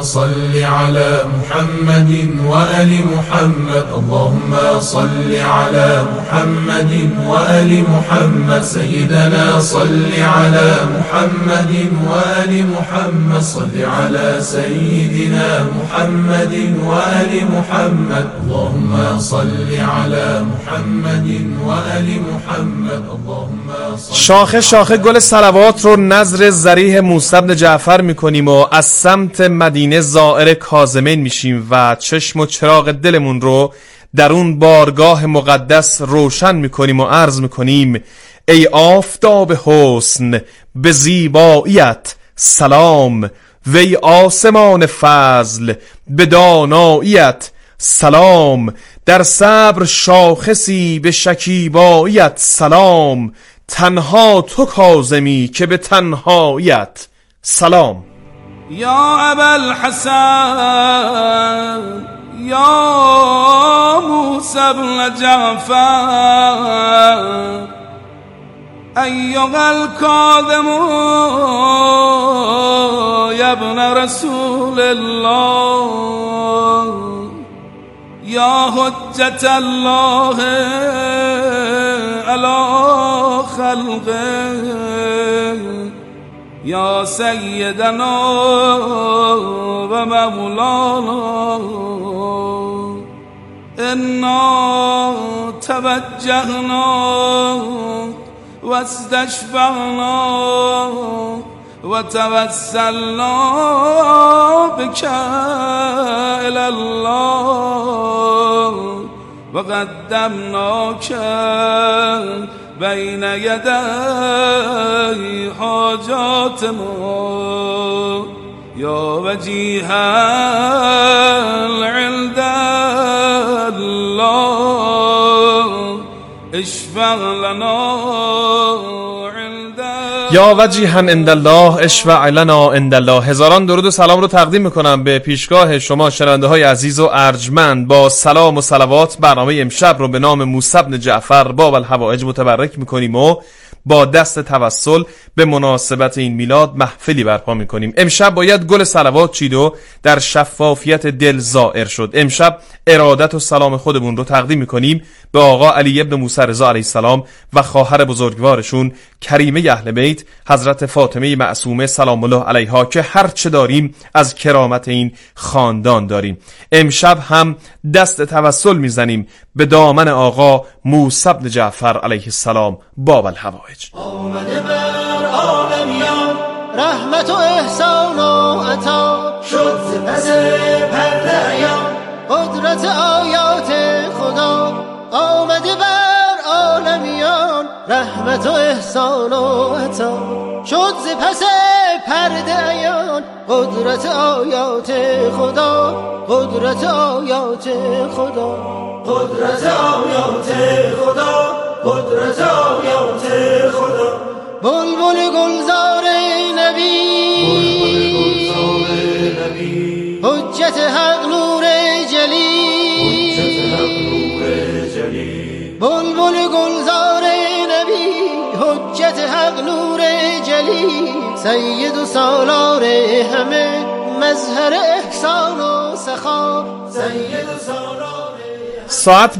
صل على محمد وآل محمد اللهم صل على محمد وآل محمد سيدنا صل على محمد وآل محمد صل على سيدنا محمد وآل محمد اللهم صل على محمد وآل محمد اللهم صل. شاخه شاخه گل صلوات رو نذر ذریح موسی بن جعفر میکنیم و از سمت مدینه زائر کاظمین میشیم و چشم و چراغ دلمون رو در اون بارگاه مقدس روشن میکنیم و عرض میکنیم ای آفتاب حسن به زیباییت سلام، وی آسمان فضل به داناییت سلام، در صبر شاخصی به شکیباییت سلام، تنها تو کاظمی که به تنهاییت سلام. یا ابوالحسن یا موسی بن جعفر ایها الکاظم یا ابن رسول الله یا حجت الله علی خلقه یا سیدنا و مولانا انا توجهنا و استشفعنا و توسلنا بك الى الله و قدمناک بین یدی حاجات ما یا وجیها عند الله اشفع لنا یا وجیها عند الله اشفع لنا عند الله. هزاران درود و سلام رو تقدیم میکنم به پیشگاه شما شنونده های عزیز و ارجمند. با سلام و صلوات برنامه امشب رو به نام موسی بن جعفر باب الحوائج متبرک میکنیم و با دست توسل به مناسبت این میلاد محفلی برپا میکنیم. امشب باید گل صلوات چید و در شفافیت دل ظاهر شد. امشب ارادت و سلام خودمون رو تقدیم میکنیم به آقا علی ابن موسی رضا علیه السلام و خواهر بزرگوارشون کریمه اهل بیت حضرت فاطمه معصومه سلام الله علیها که هر چه داریم از کرامت این خاندان داریم. امشب هم دست توسل میزنیم به دامن آقا موسی بن جعفر علیه السلام باب الحوائج. آمده بر عالمیان رحمت و احسان و عطا شد ز پس پرده عیان قدرت آیات خدا. آمده بر عالمیان رحمت و احسان و عطا شد ز پس پرده عیان قدرت آیات خدا. قدرت آیات خدا. قدرت آیات خدا. قدرت آیات خدا. بلبل گلزار نبی حجت حق نور جلی. بلبل گلزار نبی حجت حق نور جلی سید و سالار همه مظهر احسان و سخا. سید و سالار ساعت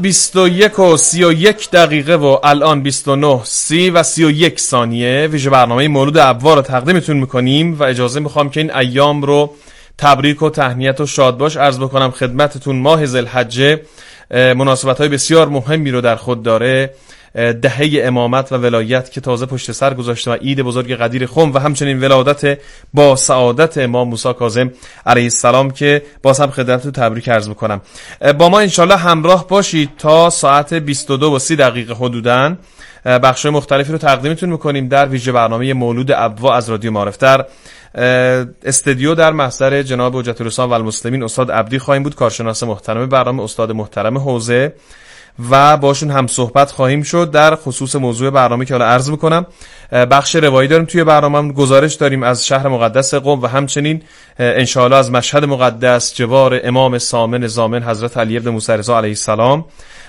21:31 و الان 29:30 ویژه برنامه مولود ابوا رو تقدیمتون میکنیم و اجازه میخوام که این ایام رو تبریک و تهنیت و شادباش عرض بکنم خدمتتون. ماه ذوالحجه مناسبت‌های بسیار مهمی رو در خود داره. دهه امامت و ولایت که تازه پشت سر گذاشته و عید بزرگ قدیر خم و همچنین ولادت با سعادت امام موسی کاظم علیه السلام که باز هم خدمتتون تبریک عرض میکنم. با ما انشالله همراه باشید تا ساعت 22:30 حدوداً. بخش‌های مختلفی رو تقدیمتون میکنیم در ویژه برنامه مولود ابوا از رادیو معارف. در استودیو در محضر جناب حجت الاسلام و المسلمین استاد عبدی خواهیم بود، کارشناس محترم برنامه، استاد محترم حوزه، و باشون هم صحبت خواهیم شد در خصوص موضوع برنامه که حالا عرض میکنم. بخش روایی داریم توی برنامه، گزارش داریم از شهر مقدس قم و همچنین انشاءالله از مشهد مقدس جوار امام سامن زامن حضرت علی ابن موسی رضا علیه السلام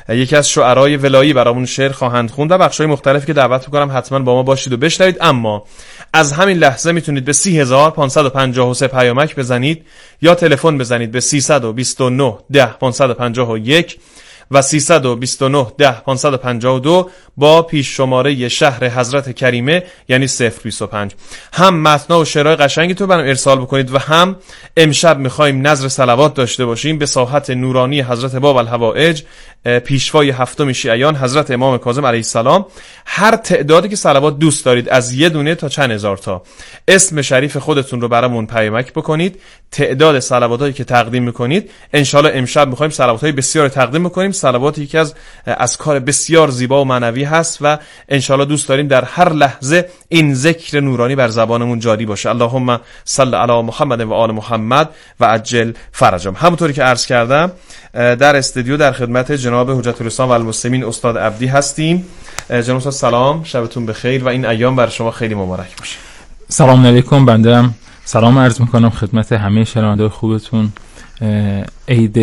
یکی از شعرای ولایی برامون شعر خواهند خوند و بخشای مختلفی که دعوت می‌کنم حتما با ما باشید و بشنوید. اما از همین لحظه میتونید به 30553 پیامک بزنید یا تلفن بزنید به 329 10 551 و 329 10 552 با پیش شماره شهر حضرت کریمه یعنی 025. هم متن و شعرهای قشنگی تو برام ارسال بکنید و هم امشب میخوایم نذر صلوات داشته باشیم به ساحت نورانی حضرت باب الحوائج پیشوای هفتم شیعیان حضرت امام کاظم علیه السلام. هر تعدادی که صلوات دوست دارید از یه دونه تا چند هزار تا اسم شریف خودتون رو برامون پیامک بکنید، تعداد صلواتایی که تقدیم میکنید. انشالله امشب میخوایم صلواتای بسیار تقدیم بکنیم. صلواتی یکی از کار بسیار زیبا و معنوی هست و انشالله دوست داریم در هر لحظه این ذکر نورانی بر زبانمون جاری باشه. اللهم صل علی محمد و آل محمد و عجل فرجهم. همونطوری که عرض کردم در استودیو در خدمت جناب حجت الاسلام و المسلمین استاد عبدی هستیم. جناب استاد سلام، شبتون بخیر و این ایام بر شما خیلی مبارک باشه. سلام علیکم. بنده هم سلام عرض میکنم خدمت همه شنوندگان خوبتون. عید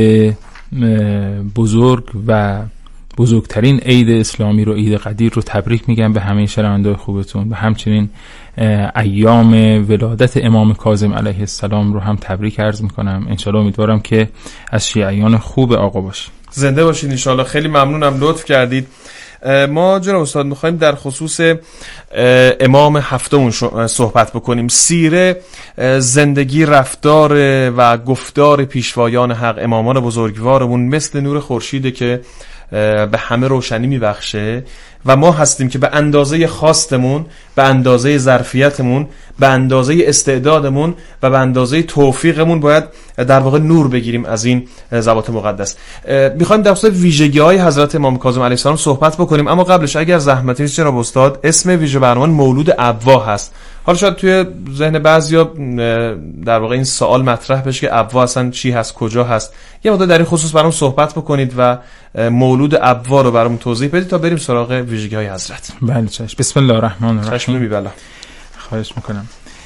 بزرگ و بزرگترین عید اسلامی رو، عید قدیر رو تبریک میگم به همه شنوندگان خوبتون و همچنین ایام ولادت امام کاظم علیه السلام رو هم تبریک عرض میکنم. انشالله امیدوارم که از شیعیان خوب آقا باشید. زنده باشید انشالله. خیلی ممنونم لطف کردید. ما جناب استاد میخوایم در خصوص امام هفتم صحبت بکنیم. سیره، زندگی، رفتار و گفتار پیشوایان حق امامان بزرگوارمون مثل نور خورشیده که به همه روشنی میبخشه و ما هستیم که به اندازه خواستمون، به اندازه ظرفیتمون، به اندازه استعدادمون و به اندازه توفیقمون باید در واقع نور بگیریم از این ذوات مقدس. میخوایم در خصوص ویژگی‌های حضرت امام کاظم علیه السلام صحبت بکنیم، اما قبلش اگر زحمتی نیست جناب استاد، اسم ویژه برنامه مولود ابوا هست. حالا شاید توی ذهن بعضیا در واقع این سوال مطرح بشه که ابوا اصلا چی هست، کجا هست. یه مقدار در این خصوص برام صحبت بکنید و مولود ابوا رو برام توضیح بدید تا بریم سراغ ویژگی‌های حضرت. بله چشم. بسم الله الرحمن الرحیم. چشم می‌بلا. خواهش میکنم.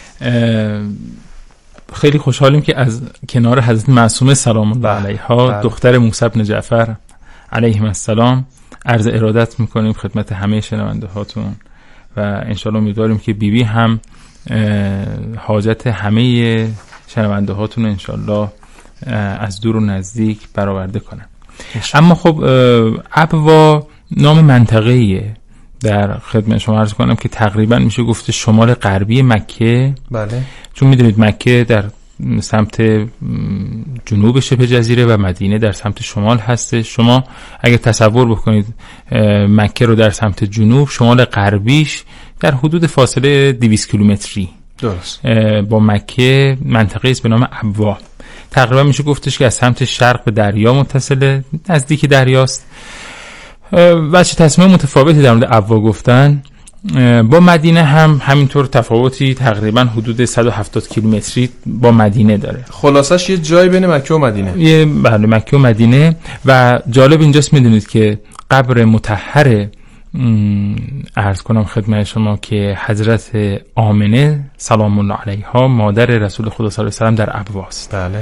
خیلی خوشحالیم که از کنار حضرت معصومه سلام الله علیها دختر موسی بن جعفر علیهم السلام عرض ارادت میکنیم خدمت همه شنونده هاتون و انشالله امیدواریم که بیبی هم حاجت همه شنونده هاتون انشالله از دور و نزدیک برآورده کنن. اما خب ابوا نام منطقه‌ایه در خدمت شما عرض کنم که تقریبا میشه گفت شمال غربی مکه. بله. چون میدونید مکه در سمت جنوب شبه جزیره و مدینه در سمت شمال هست. شما اگه تصور بکنید مکه رو در سمت جنوب، شمال غربیش در حدود فاصله 200 کیلومتری درست با مکه منطقه است به نام ابوا. تقریبا میشه گفتش که از سمت شرق به دریا متصله، نزدیک دریاست. وجه تصمیم متفاوتی در مورد ابوا گفتن. با مدینه هم همینطور تفاوتی تقریبا حدود 170 کیلومتری با مدینه داره. خلاصش یه جای بین مکه و مدینه. بله مکه و مدینه. و جالب اینجاست میدونید که قبر مطهر عرض کنم خدمت شما که حضرت آمنه سلام الله علیها مادر رسول خدا صلی الله علیه و سلم در ابواست. بله.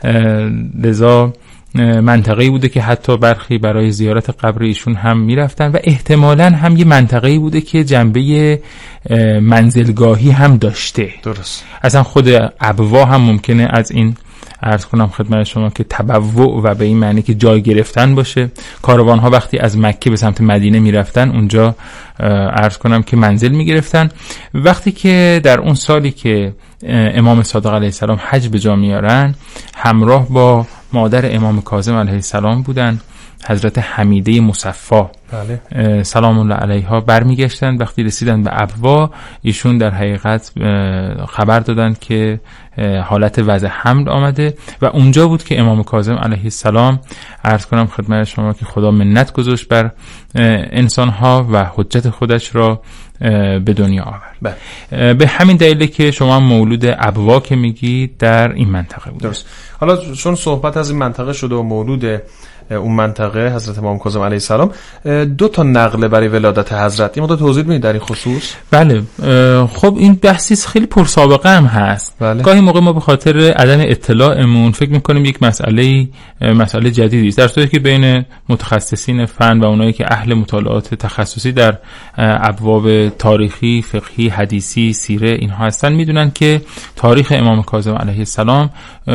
لذا منطقه‌ای بوده که حتی برخی برای زیارت قبر ایشون هم میرفتن و احتمالاً هم یه منطقه‌ای بوده که جنبه منزلگاهی هم داشته. درست. اصلا خود ابوا هم ممکنه از این عرض کنم خدمت شما که تبوع و به این معنی که جای گرفتن باشه. کاروان‌ها وقتی از مکه به سمت مدینه میرفتن اونجا عرض کنم که منزل میگرفتن. وقتی که در اون سالی که امام صادق علیه السلام حج به جا میارن همراه با مادر امام کاظم علیه السلام بودن، حضرت حمیده مصفا بله. سلام الله علیها برمیگشتن. وقتی رسیدن به ابوا ایشون در حقیقت خبر دادن که حالت وضع حمل آمده و اونجا بود که امام کاظم علیه السلام عرض کنم خدمت شما که خدا منت گذاشت بر انسانها و حجت خودش را به دنیا آورد. به همین دلیله که شما مولود ابوا که میگید در این منطقه بود. درست. حالا چون صحبت از این منطقه شده و مولود اون منطقه حضرت امام کاظم علیه السلام. 2 تا نقل برای ولادت حضرت، این مقدار توضیح بدید در این خصوص. بله، خب این بحثی خیلی پرسابقه هم هست. بله. گاهی موقع ما به خاطر عدم اطلاعمون فکر می‌کنیم یک مسئله جدیدی است، در صورتی که بین متخصصین فن و اونایی که اهل مطالعات تخصصی در ابواب تاریخی، فقهی، حدیثی، سیره اینها هستن میدونن که تاریخ امام کاظم علیه السلام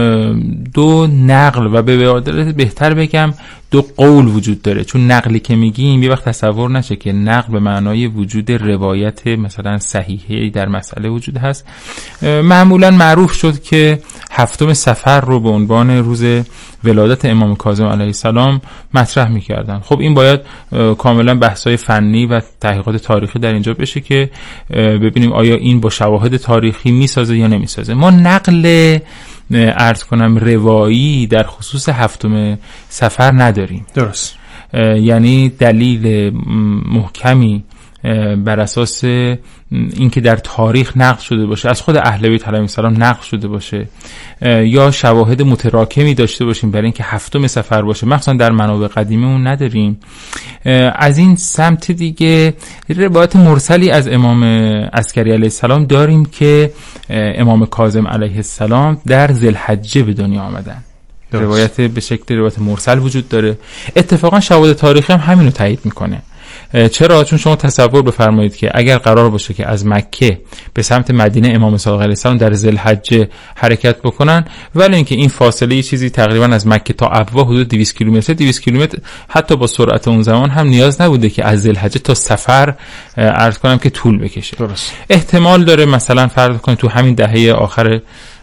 2 نقل و به بهتر بگم 2 قول وجود داره. چون نقلی که میگیم یه وقت تصور نشه که نقل به معنای وجود روایت مثلا صحیحی در مسئله وجود هست. معمولا معروف شد که 7 صفر رو به عنوان روز ولادت امام کاظم علیه السلام مطرح میکردن. خب این باید کاملا بحث‌های فنی و تحقیقات تاریخی در اینجا بشه که ببینیم آیا این با شواهد تاریخی میسازه یا نمیسازه. ما نقل عرض کنم روایی در خصوص 7 صفر نداریم. درست. یعنی دلیل محکمی بر اساس اینکه در تاریخ نقل شده باشه، از خود اهل بیت علیهم السلام نقل شده باشه، یا شواهد متراکمی داشته باشیم برای اینکه 7 صفر باشه، مخصوصا در منابع قدیمی اون نداریم. از این سمت دیگه روایت مرسلی از امام عسکری علیه السلام داریم که امام کاظم علیه السلام در ذوالحجه به دنیا آمدن. روایت به شکل روایت مرسل وجود داره. اتفاقا شواهد تاریخی هم همینو تایید میکنه. چرا؟ چون شما تصور بفرمایید که اگر قرار باشه که از مکه به سمت مدینه امام صادق علیه السلام در ذوالحجه حرکت بکنن، ولی اینکه این فاصله یه چیزی تقریبا از مکه تا ابوا حدود 200 کیلومتر، 200 کیلومتر حتی با سرعت اون زمان هم نیاز نبوده که از ذوالحجه تا سفر عرض کنم که طول بکشه. درست. احتمال داره مثلا فرض کنید تو همین دهه آخر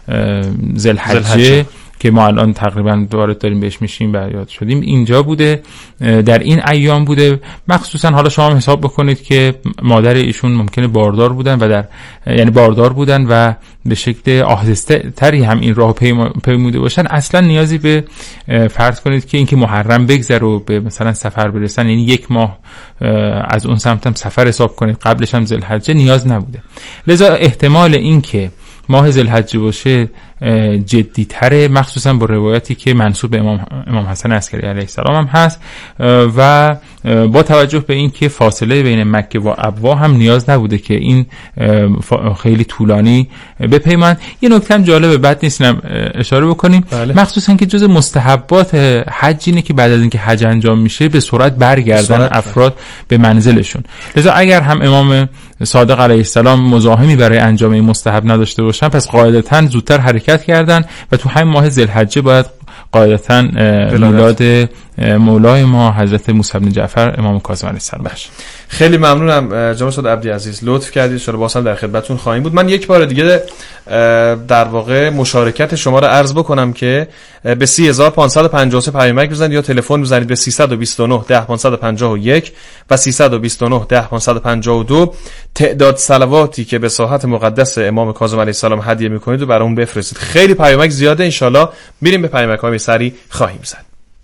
ذوالحجه که ما الان تقریبا وارد داریم بهش میشیم و یاد شدیم اینجا بوده، در این ایام بوده. مخصوصا حالا شما حساب بکنید که مادر ایشون ممکنه باردار بودن و یعنی باردار بودن و به شکل آهسته تری هم این راه پیموده باشن. اصلا نیازی به فرض کنید که اینکه محرم بگذره و به مثلا سفر برسن، یعنی 1 ماه از اون سمت هم سفر حساب کنید، قبلش هم ذوالحجه، نیاز نبوده. لذا احتمال این که ماه ذوالحجه باشه جدی تره، مخصوصا با روایتی که منسوب به امام حسن عسکری علیه السلام هم هست و با توجه به این که فاصله بین مکه و ابوا هم نیاز نبوده که این خیلی طولانی بپیمن. یه نکته هم جالبه، بد نیست اشاره بکنیم. بله. مخصوصا که جز مستحبات حج اینه که بعد از اینکه حج انجام میشه به سرعت برگردن افراد به منزلشون. لذا اگر هم امام صادق علیه السلام مزاحمی برای انجام این مستحب نداشته باشن، پس قاعدتاً زودتر حرکت کردن و تو همین ماه ذوالحجه باید قاعدتاً میلاد مولای ما حضرت موسی بن جعفر امام کاظم علیه السلام باشه. خیلی ممنونم جناب استاد عبدی عزیز، لطف کردید. ان شاءالله باز هم در خدمتتون خواهیم بود. من یک بار دیگه در واقع مشارکت شما رو عرض بکنم که به 3553 پیامک بزنید یا تلفن بزنید به 329 10551 و 329 10552. تعداد صلواتی که به ساحت مقدس امام کاظم علیه السلام هدیه میکنید و برای اون بفرستید. خیلی پیامک زیاده، ان شاءالله میریم به پیامک‌های سری خواهیم زد.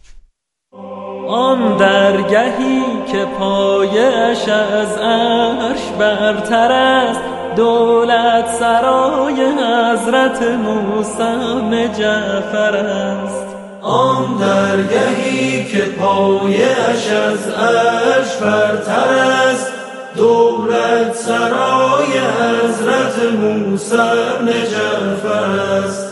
آن درگهی که پایش از عرش برتر است، دولت سرای حضرت موسی بن جعفر است. آن درگهی که پایش از عرش برتر است، دولت سرای حضرت موسی بن جعفر است.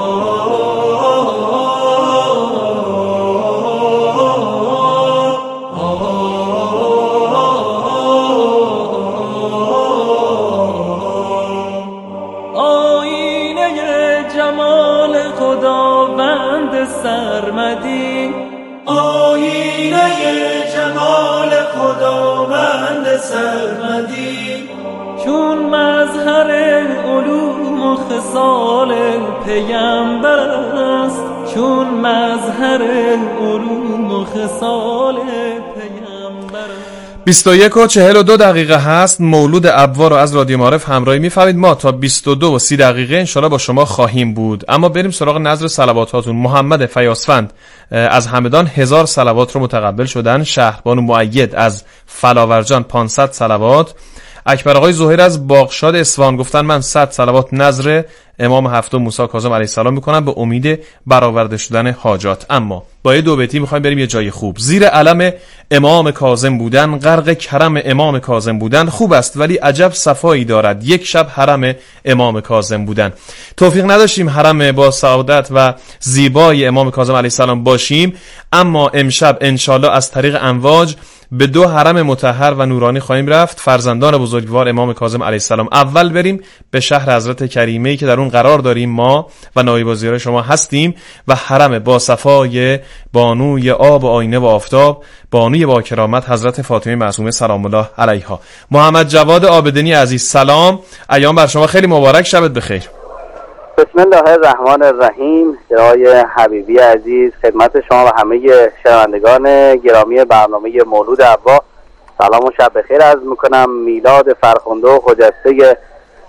سرمدی، آینه جمال خداوند سرمدی، چون مظهر علوم و خصال پیامبر است، چون مظهر علوم و خصال پیامبر است. 21:42 هست. مولود ابوا رو از رادیو معارف همراهی می‌فرمایید. ما تا 22:30 انشالله با شما خواهیم بود. اما بریم سراغ نظر صلواتاتون. محمد فیاسفند از همدان 1000 صلوات رو متقبل شدن. شهربانو مؤید از فلاورجان 500 صلوات. اکبر آقای زهیر از باغشاد اصفهان گفتن من 100 صلوات نظر امام هفتم موسی کاظم علیه السلام میکنن به امید برآورده شدن حاجات. اما با یه دو بیتی میخوایم بریم یه جای خوب. زیر علم امام کاظم بودن، غرق کرم امام کاظم بودن، خوب است ولی عجب صفایی دارد یک شب حرم امام کاظم بودن. توفیق نداشتیم حرم با سعادت و زیبای امام کاظم علیه السلام باشیم، اما امشب انشالله از طریق امواج به دو حرم مطهر و نورانی خواهیم رفت، فرزندان بزرگوار امام کاظم علیه السلام. اول بریم به شهر حضرت کریمه‌ای که در اون قرار داریم ما و نایب الوزرای شما هستیم و حرم با صفای بانوی آب و آینه و آفتاب، بانوی با کرامت حضرت فاطمه معصومه سلام الله علیها. محمد جواد عابدینی عزیز سلام، ایام بر شما خیلی مبارک، شبت بخیر. بسم الله الرحمن الرحیم. جناب حبیبی عزیز، خدمت شما و همه شنوندگان گرامی برنامه مولود ابوا سلام و شب بخیر عرض میکنم. میلاد فرخنده و خجسته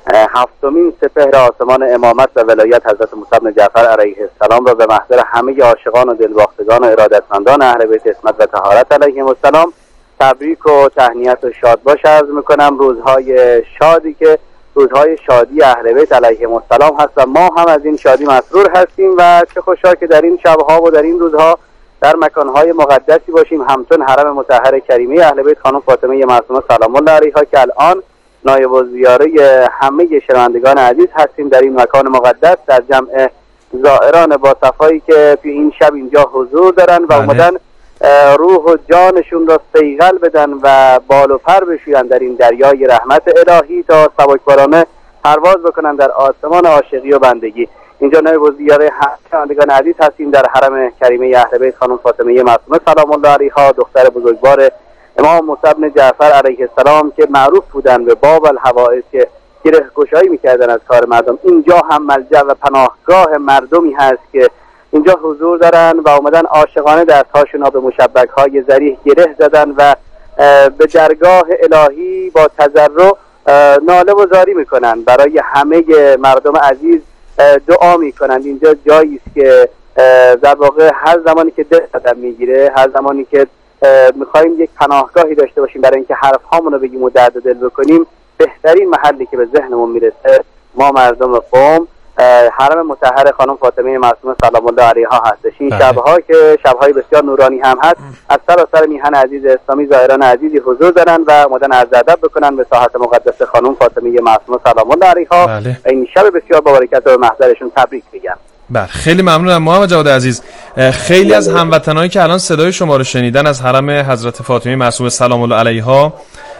هفتمین سپهر آسمان امامت و ولایت حضرت موسی بن جعفر علیه السلام را به محضر همه عاشقان و دلباختگان و ارادتمندان اهل بیت عصمت و طهارت علیهم السلام تبریک و تهنیت و شادباش عرض میکنم. روزهای شادی که روزهای شادی اهل بیت علیهم السلام هست و ما هم از این شادی مسرور هستیم و چه خوشا که در این شبها و در این روزها در مکانهای مقدسی باشیم، همچون حرم مطهر کریمه اهل بیت خانم فاطمه معصومه سلام الله علیها که الان نایب الزیاره همه شنوندگان عزیز هستیم در این مکان مقدس، در جمع زائران با صفایی که توی این شب اینجا حضور دارن و اومدن روح و جانشون را صیقل بدن و بال و پر بشویند در این دریای رحمت الهی تا سبکبارانه پرواز بکنن در آسمان عاشقی و بندگی. اینجا نایب الزیاره شنوندگان عزیز هستیم در حرم کریمه اهل بیت خانم فاطمه معصومه سلام الله علیها، دختر بزرگوار امام موسی بن جعفر علیه السلام که معروف بودن به باب الحوائج که گره گشایی میکردن از کار مردم. اینجا هم ملجأ و پناهگاه مردمی هست که اینجا حضور دارن و اومدن عاشقانه دستهاشون به مشبک‌های ذریح گره زدن و به درگاه الهی با تضرع ناله و زاری میکنن، برای همه مردم عزیز دعا میکنن. اینجا جایی است که در واقع هر زمانی که دل قدم میگیره، هر زمانی که میخوایم یک پناهگاهی داشته باشیم برای اینکه حرف هامون رو بگیم و درد دل بکنیم، بهترین محلی که به ذهنمون میرسه ما مردم قم حرم مطهر خانم فاطمه معصومه سلام الله علیها هستش. این شبها که شبهای بسیار نورانی هم هست، از سراسر میهن عزیز اسلامی زائران عزیزی حضور دارن و اومدن عرض ادب بکنن به ساحت مقدس خانم فاطمه معصومه سلام الله علیها. این شب بسیار با برکت و محضرشون تبریک میگم. بله خیلی ممنونم محمد جواد عزیز. خیلی از هموطنایی که الان صدای شما رو شنیدن از حرم حضرت فاطمه معصومه سلام الله علیها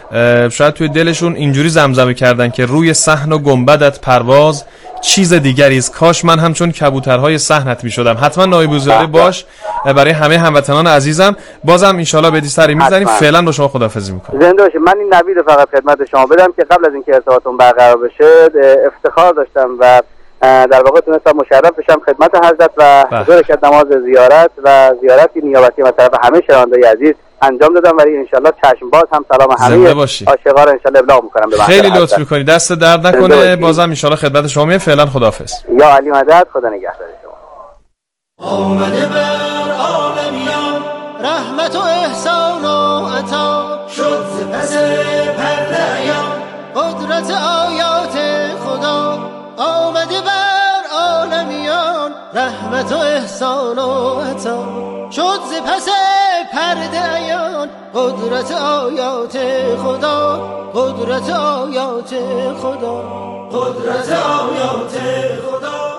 شاید توی دلشون اینجوری زمزمه کردن که روی صحن و گنبدت پرواز چیز دیگری است، کاش من همچون کبوترهای صحنت میشدم. حتما نایب الوزرای باش برای همه هموطنان عزیزم. بازم ان شاءالله بدی سری میزنیم. فعلا با شما خداحافظی میکنم. زنده باشید. من این نوید فقط خدمت شما بدم که قبل از اینکه ارتباطمون برقرار بشه افتخار داشتم و در واقع تونستم مشرف بشم خدمت حضرت و حضور کرد نماز زیارت و زیارتی نیابتی از طرف همه شنوندگان عزیز انجام دادم، ولی انشالله چشم باز هم سلام همه عاشقا رو انشالله ابلاغ میکنم. خیلی لطف میکنی، دست درد نکنه. بازم انشالله خدمت شما میام. فعلا خداحافظ. یا علی مدد، خدا نگهدار شما. آمده بر عالمیان رحمت و احسان و عطا، شد ز پس پرده عیان قدرت آیات خدا. آمده بر عالمیان رحمت و احسان و عطا، شد ز پس پرده عیان قدرت آیات خدا، قدرت آیات خدا، قدرت آیات خدا.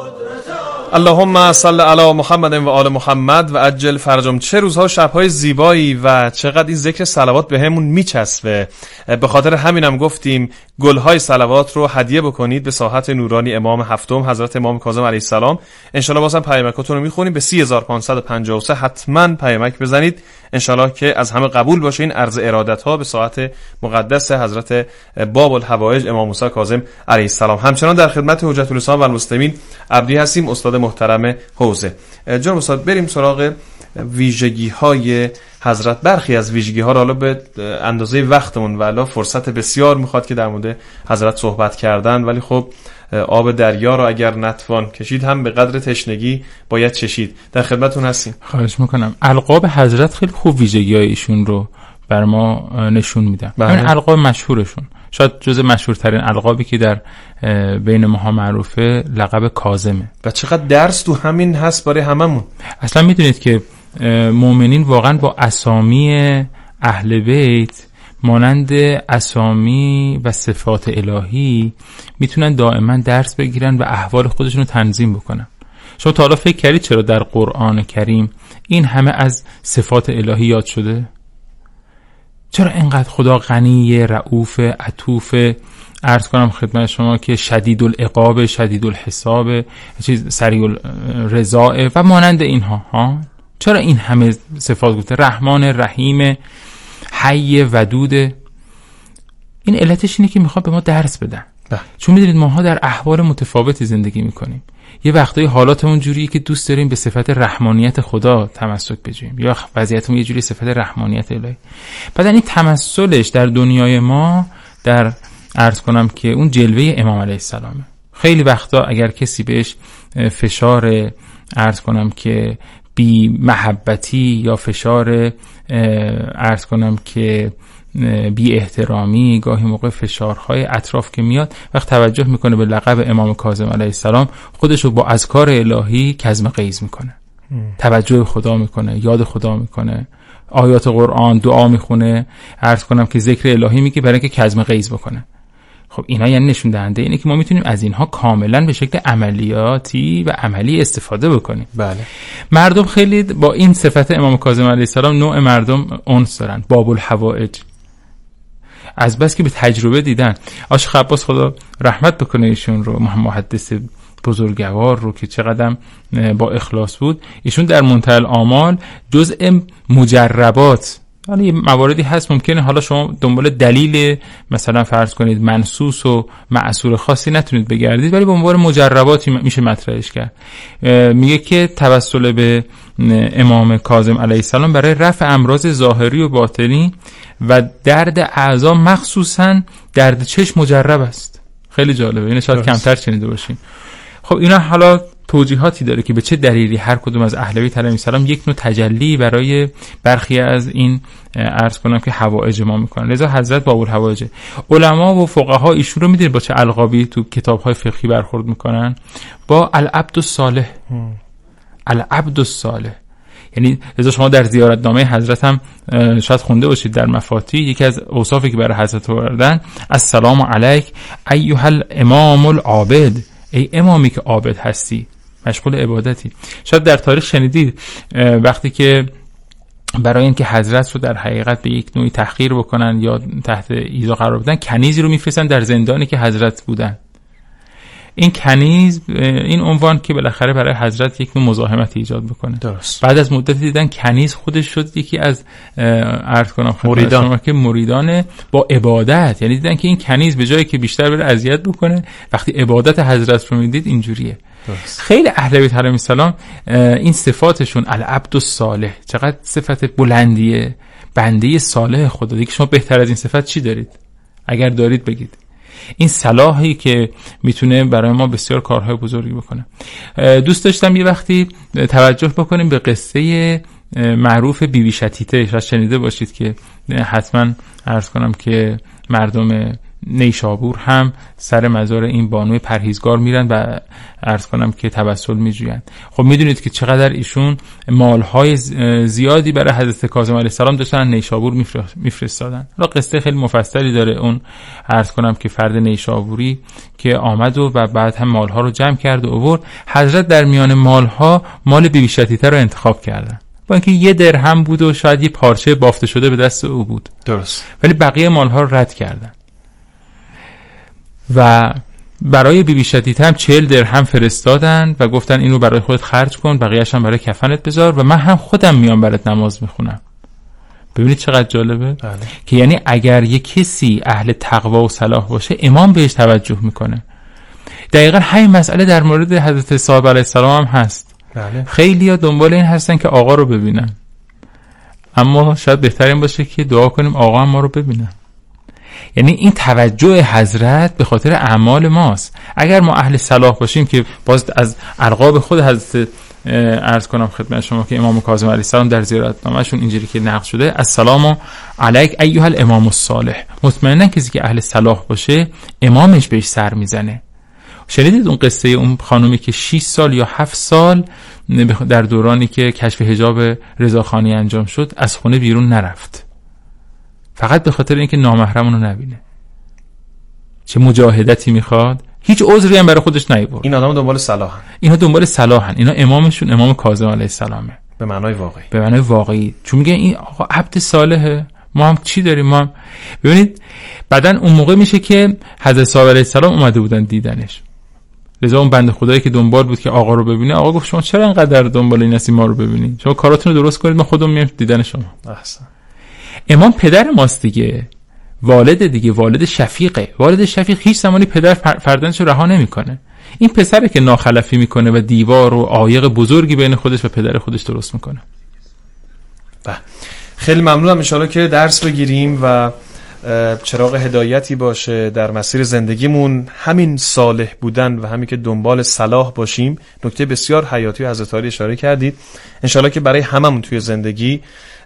اللهم صل علی محمد و آل محمد و عجل فرجهم. چه روزها شبهای زیبایی و چقدر این ذکر صلوات به همون میچسبه. به خاطر همینم گفتیم گلهای صلوات رو هدیه بکنید به ساحت نورانی امام هفتم حضرت امام کاظم علیه السلام. انشالله بازم پیامکاتون رو میخونیم به 3553 حتما پیامک بزنید انشالله که از همه قبول باشه این عرض ارادت ها به ساحت مقدس حضرت باب الحوائج امام موسی کاظم علیه السلام. همچنان در خدمت حجت الاسلام و المسلمین عبدی هستیم، استاد محترم حوزه. جناب استاد بریم سراغ ویژگی های حضرت. برخی از ویژگی ها را حالا به اندازه وقتمون و الا فرصت بسیار میخواد که در مورد حضرت صحبت کردن، ولی خب آب دریا را اگر نتوان کشید هم به قدر تشنگی باید چشید. در خدمتون هستیم. خواهش میکنم. القاب حضرت خیلی خوب ویژگی های ایشون رو بر ما نشون میدن. این القاب مشهورشون شاید جز مشهورترین القابی که در بین ماها معروفه لقب کاظمه. و چقدر درس تو همین هست برای هممون. اصلا میدونید که مؤمنین واقعا با اسامی اهل بیت مانند اسامی و صفات الهی میتونن دائما درس بگیرن و احوال خودشون رو تنظیم بکنن. شما تا حالا فکر کردید چرا در قرآن کریم این همه از صفات الهی یاد شده؟ چرا اینقدر خدا غنی، رؤوف، عطوف، عرض کنم خدمت شما که شدید العقاب، شدید الحساب، سریع الرضا و مانند اینها ها؟ چرا این همه صفات گفته؟ رحمان، رحیم، حی، ودود. این علتش اینه که میخواد به ما درس بدن. چون میدونید ماها در احوال متفاوتی زندگی میکنیم. یه وقتایی حالاتمون جوریه که دوست داریم به صفت رحمانیت خدا تمسک بجویم، یا وضعیتمون یه جوری صفت رحمانیت الهی. بعد این تمثلش در دنیای ما در عرض کنم که اون جلوه امام علیه السلامه. خیلی وقتا اگر کسی بهش فشار عرض کنم که بی محبتی یا فشار عرض کنم که بی احترامی، گاهی موقع فشارهای اطراف که میاد، وقت توجه میکنه به لقب امام کاظم علیه السلام، خودشو با اذکار الهی کظم غیظ میکنه، توجه خدا میکنه، یاد خدا میکنه، آیات قرآن، دعا میخونه، عرض کنم که ذکر الهی میگه برای اینکه کظم غیظ بکنه. خب اینا یعنی نشون دهنده اینه که ما میتونیم از اینها کاملا به شکل عملیاتی و عملی استفاده بکنیم. بله. مردم خیلی با این صفت امام کاظم علیه السلام نوع مردم انس دارن، باب الحوائج، از بس که به تجربه دیدن. عاشق عباس خدا رحمت بکنه ایشون رو، محدث بزرگوار رو که چقدر با اخلاص بود، ایشون در منتهی الآمال جزء مجربات، حالا یه مواردی هست ممکنه حالا شما دنبال دلیل مثلا فرض کنید منصوص و معصور خاصی نتونید بگردید، ولی به عنوان مجرباتی میشه مطرحش کرد. میگه که توسل به امام کاظم علیه السلام برای رفع امراض ظاهری و باطنی و درد اعضا، مخصوصا درد چشم، مجرب است. خیلی جالبه، اینو شاید کمتر شنیده باشین. خب اینا حالا توجیهاتی داره که به چه دلیلی هر کدوم از اهل بیت علیهم السلام یک نوع تجلی برای برخی از این عرض کنم که حوائج ما میکنن. لذا حضرت باب الحوائج، علما و فقها ایشون رو میدونید با چه القابی تو کتاب‌های فقهی برخورد میکنن؟ با العبد الصالح. العبد الصالح، یعنی لذا شما در زیارتنامه حضرت هم شاید خونده باشید در مفاتیح، یکی از اوصافی که برای حضرت آوردن السلام علیک ایها الامام العابد، ای امامی که عابد هستی، مشغول عبادتی. شاید در تاریخ شنیدید وقتی که برای اینکه حضرت رو در حقیقت به یک نوعی تحقیر بکنن یا تحت ایذا قرار بدن، کنیزی رو میفرستن در زندانی که حضرت بودن. این کنیز، این عنوان که بالاخره برای حضرت یک نوع مزاحمت ایجاد بکنه. درست. بعد از مدتی دیدن کنیز خودش شد یکی از عرض کنم مریدان با عبادت، یعنی دیدن که این کنیز به جایی که بیشتر بره اذیت بکنه، وقتی عبادت حضرت رو میدید اینجوریه. درست. خیلی اهل بیت علیهم السلام این صفاتشون العبد الصالح، چقدر صفت بلندیه، بنده صالح خدا. دیگه شما بهتر از این صفت چی دارید؟ اگر دارید بگید. این صلاحی که میتونه برای ما بسیار کارهای بزرگی بکنه. دوست داشتم یه وقتی توجه بکنیم به قصه معروف بیبی شتیته. شاید شنیده باشید که حتما عرض کنم که مردم نیشابور هم سر مزار این بانوی پرهیزگار میرن و عرض کنم که توسل میجوین. خب میدونید که چقدر ایشون مالهای زیادی برای حضرت کاظم علیه السلام داشتن، نیشابور میفرستادن. حالا قصه خیلی مفصلی داره اون، عرض کنم که فرد نیشابوری که آمد و بعد هم مالها رو جمع کرد و آورد. حضرت در میان مالها مال بیبی شتیته رو انتخاب کردن، با اینکه 1 درهم بود و شاید یه پارچه بافته شده به دست او بود. درست. ولی بقیه مالها رو رد کردن و برای بیبی شتیته هم 40 درهم فرستادن و گفتن اینو برای خودت خرج کن، بقیه‌اش هم برای کفنت بذار و من هم خودم میام برات نماز میخونم. ببینید چقدر جالبه. بله. که یعنی اگر یک کسی اهل تقوا و صلاح باشه، امام بهش توجه میکنه. دقیقاً همین مسئله در مورد حضرت صاحب علیه السلام هم هست. بله. خیلی‌ها دنبال این هستن که آقا رو ببینن، اما شاید بهترین باشه که دعا کنیم آقا هم ما رو ببینن. یعنی این توجه حضرت به خاطر اعمال ماست. اگر ما اهل صلاح باشیم، که باز از القاب خود حضرت عرض کنم خدمت شما که امام کاظم علیه السلام در زیارتنامه‌شون اینجوری که نقل شده: السلام علیک ایها الامام الصالح. مطمئنا کسی که اهل صلاح باشه امامش بهش سر میزنه. شنیدید اون قصه اون خانومی که 6 سال یا 7 سال در دورانی که کشف حجاب رضاخانی انجام شد از خونه بیرون نرفت، فقط به خاطر اینکه نامحرم رو نبینه؟ چه مجاهدتی میخواد؟ هیچ عذری هم برای خودش نیاورد. این آدم دنبال صلاحن، اینا دنبال صلاحن، اینا امامشون امام کاظم علیه السلامه به معنای واقعی، به معنای واقعی. چون میگه این آقا عبد صالحه، ما هم چی داریم؟ ما هم ببینید بعدن اون موقع میشه که حضرت صاحب علیه السلام اومده بودن دیدنش. لذا اون بنده خدایی که دنبال بود که آقا رو ببینه، آقا گفت شما چرا اینقدر دنبال این هستی ما رو ببینید؟ شما کاراتون رو درست کنید، ما خودمون میایم دیدن شما. احسن. امام پدر ماست دیگه، والد دیگه، والد شفیقه. والد شفیق هیچ زمانی پدر فرزندش رو رها نمیکنه. این پسره که ناخلفی میکنه و دیوار و عایق بزرگی بین خودش و پدر خودش درست میکنه. خیلی ممنونم. ان شاءالله که درس بگیریم و چراغ هدایتی باشه در مسیر زندگیمون، همین صالح بودن و همین که دنبال صلاح باشیم. نکته بسیار حیاتی حضرت علی اشاره کردید. انشالله که برای هممون توی زندگی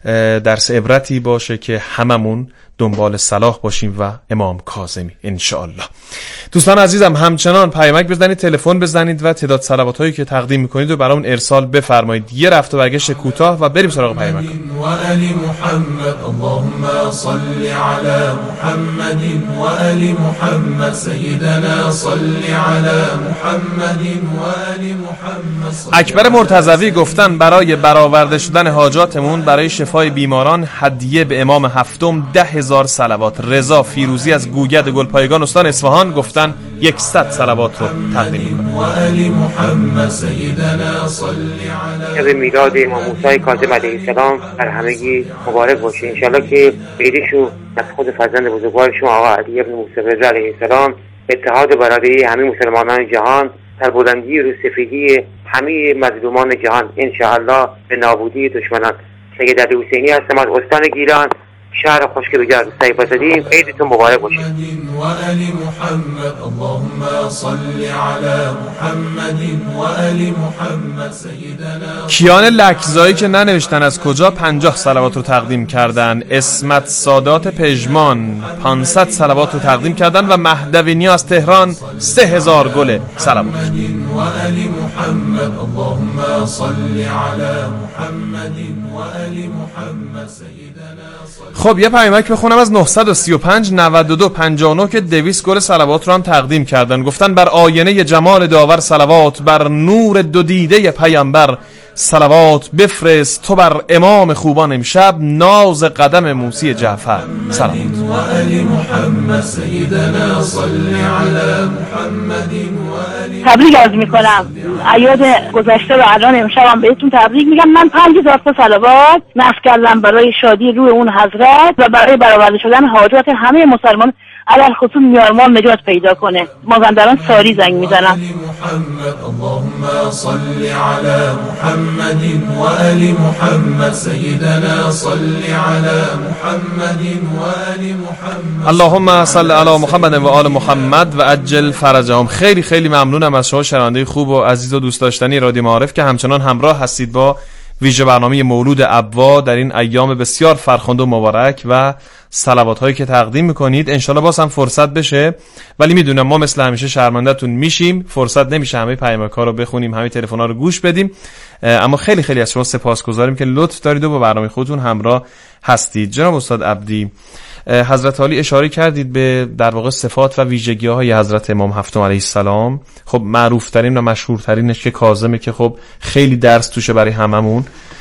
درس عبرتی باشه که هممون دنبال صلاح باشیم و امام کاظمی انشالله. دوستان عزیزم همچنان پیامک بزنید، تلفن بزنید و تعداد صلوات هایی که تقدیم میکنید و برامون ارسال بفرمایید. یه رفت و برگشت کوتاه و بریم سراغ پیامک. و آل محمد اللهم صل علی محمد و آل محمد سیدنا صل علی محمد و آل محمد. اکبر مرتضوی گفتن برای برآورده شدن حاجاتمون، برای شفای بیماران هدیه به امام هفتم 10,000 صلوات. رضا فیروزی از گوگد گلپایگان استان اصفهان گفتن 100 صلوات رو تقدیم می‌کنم. و آل محمد سیدنا صل علی. به میلاد امام موسی کاظم علیه السلام بر همگی مبارک باشه. انشالله که عیدشو از خود فرزند بزرگوارشون آقا علی ابن موسی رضا علیه السلام، اتحاد برادری همه مسلمانان جهان، سربلندی و سفیدی همه مظلومان جهان، انشاءالله به نابودی دشمنان. سید علی حسینی هستم از استان گیلان، شهر خشک بجار سیبزدین. عیدتون مبارک باشه. و آل محمد اللهم صل علی محمد و آل محمد سیدنا. کیان لکزایی که ننوشتن از کجا 50 صلوات رو تقدیم کردن. اسمت سادات پژمان 500 صلوات رو تقدیم کردن و مهدوینی از تهران 3000 گل صلوات. و آل محمد اللهم صل علی محمد و آل محمد سیدنا. خب یه پیامک بخونم از 935 92 59 که 200 گل صلوات رو هم تقدیم کردن. گفتن بر آینه جمال داور صلوات، بر نور دو دیده پیامبر صلوات. بفرست تو بر امام خوبان امشب، ناز قدم موسی جعفر صلوات. و آل محمد سیدنا صل علی محمد و آل. تبریک عرض میکنم. عیاد گذشته و الان امشب هم بهتون تبریک میگم. من 5000 تا صلوات نصب کردم برای شادی روح اون حضرت و برای برآورده شدن حاجات همه مسلمان، علل خصوص میارمان نجات پیدا کنه. مازندران ساری زنگ میزنم. محمد اللهم صل علی محمد و آل محمد سیدنا صل علی محمد و آل محمد. اللهم صل علی محمد و آل محمد و عجل فرجهم. خیلی خیلی ممنونم از شما شنونده خوب و عزیز و دوست داشتنی رادیو معارف که همچنان همراه هستید با ویژه برنامه مولود ابوا در این ایام بسیار فرخنده و مبارک و صلوات هایی که تقدیم میکنید. انشالله باز هم فرصت بشه، ولی میدونم ما مثل همیشه شرمنده‌تون میشیم، فرصت نمیشه همه پیامک ها رو بخونیم، همه تلفن ها رو گوش بدیم. اما خیلی خیلی از شما سپاسگزاریم که لطف دارید و با برنامه خودتون همراه هستید. جناب استاد عبدی، حضرت علی اشاره کردید به در واقع صفات و ویژگی‌های حضرت امام هفتم علیه السلام. خب معروف ترین و مشهور ترینش که کاظمه که خب خیلی درس توشه برای هممون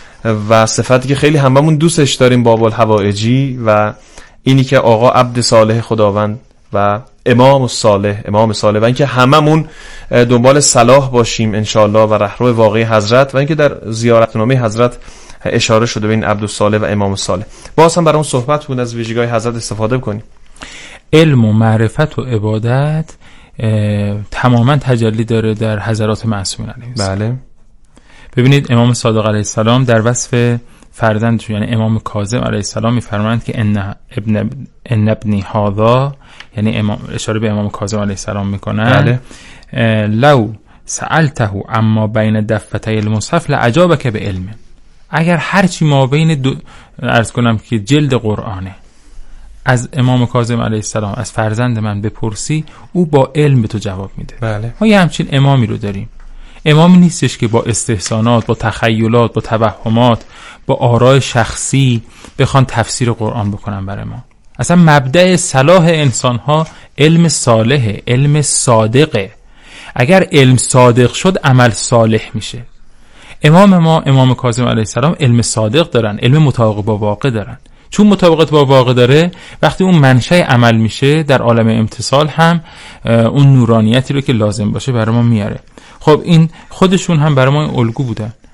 و صفتی که خیلی هممون دوستش داریم باب الحوائجی و اینی که آقا عبد صالح خداوند و امام صالح و اینکه هممون دنبال صلاح باشیم انشاءالله و رهرو واقعی حضرت و اینکه در زیارتنامه حضرت اشاره شده به این عبدالصالح و امام صالح. باز هم برای اون صحبت بود از ویژگی‌های حضرت استفاده بکنیم. علم و معرفت و عبادت تماما تجلی داره در حضرات معصومین علیهم السلام. بله. ببینید امام صادق علیه السلام در وصف فرزندشون یعنی امام کاظم علیه السلام میفرمایند که ان ابنی هذا، یعنی اشاره به امام کاظم علیه السلام میکنن. بله. لو سألته اما بین دفتي المصحف لعجابك بعلم. اگر هرچی ما بین عرض کنم که جلد قرآنه از امام کاظم علیه السلام، از فرزند من بپرسی، او با علم به تو جواب میده. بله. ما یه همچین امامی رو داریم. امامی نیستش که با استحسانات، با تخیلات، با توهمات، با آراء شخصی بخوان تفسیر قرآن بکنن برای ما. اصلا مبدأ صلاح انسان‌ها علم صالحه، علم صادقه. اگر علم صادق شد عمل صالح میشه. امام کاظم علیه السلام علم صادق دارن، علم مطابق با واقع دارن. چون مطابقت با واقع داره، وقتی اون منشأ عمل میشه در عالم امتثال هم اون نورانیتی رو که لازم باشه برای ما میاره. خب این خودشون هم برای ما الگو بودن.